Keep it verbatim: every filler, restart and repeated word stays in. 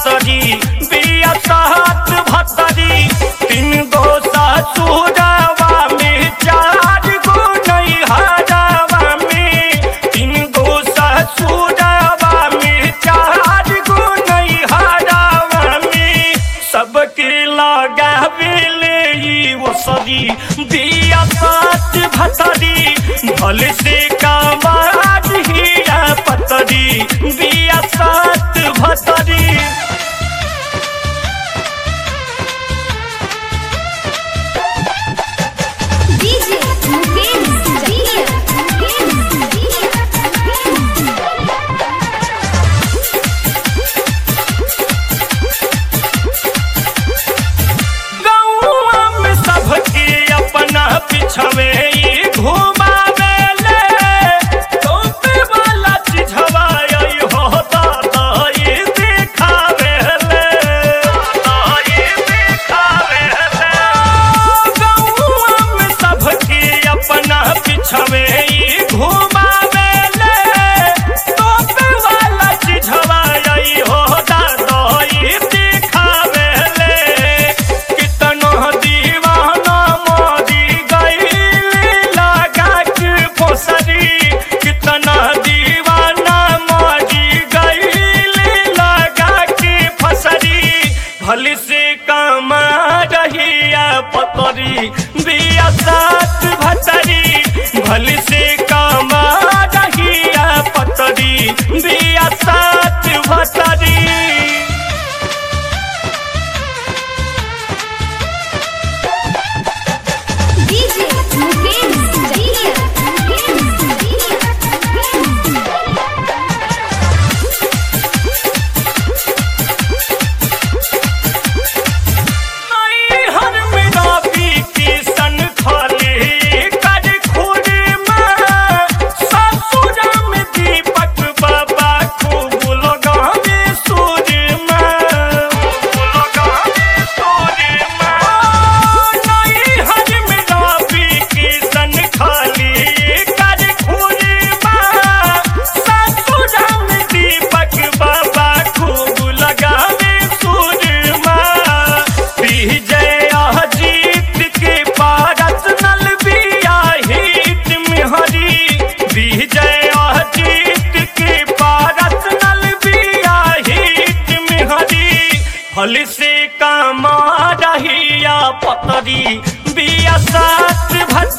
भतरी बिया सात भतरी तीन गो ससुरवा में चार गो नैहरवा में तीन गो ससुरवा में चार गो नैहरवा में सबके लगावेले ई ओसरी बिया सात भतरी भले से कमार हिया पतरी बिया सात भतरी। डीजे मुकेश जटिया गौआ में सबके अपना पिछवे घुमावेले तोपे वाला चिझवा आई हो दादा ये दिखावेले ये दिखावेले गौआ में सबके अपना पिछवे घुमावेले तोपे वाला चिझवा आई हो दादा ये दिखावेले कितनो दीवाना मोदी गईली लगा के फसरी कितना दीवाना मोदी गईली लगा के फसरी भली से कमा रहिया पतरी बिया सात भतरी भली से कमा रहिया पतरी बिया सात भतरी। डीजे मुकेश जटिया हर मेरा बीती सन खाली कर खुरी में ससुर में दीपक बाबा खूब लगावे सूर में खूब लगावे सूर में नहीं हर मेरा बीती सन खाली कर खुरी में ससुर में दीपक बाबा खूब लगावे सूर में विजय अजीत के पारस नल बिया हित में हरी विजय अजीत के पारस नल बिया हित में हरी फल से कमा रहिया पतरी बिया सात भत